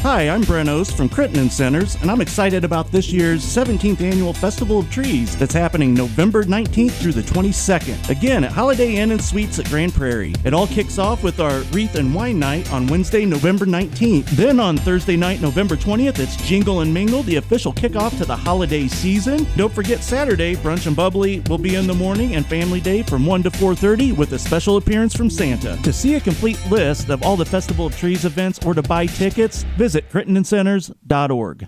Hi, I'm Brent Ost from Crittenden Centers, and I'm excited about this year's 17th Annual Festival of Trees that's happening November 19th through the 22nd. Again, at Holiday Inn and Suites at Grand Prairie. It all kicks off with our Wreath and Wine Night on Wednesday, November 19th. Then on Thursday night, November 20th, it's Jingle and Mingle, the official kickoff to the holiday season. Don't forget Saturday, Brunch and Bubbly will be in the morning, and Family Day from 1 to 4:30 with a special appearance from Santa. To see a complete list of all the Festival of Trees events or to buy tickets, visit CrittendenCenters.org.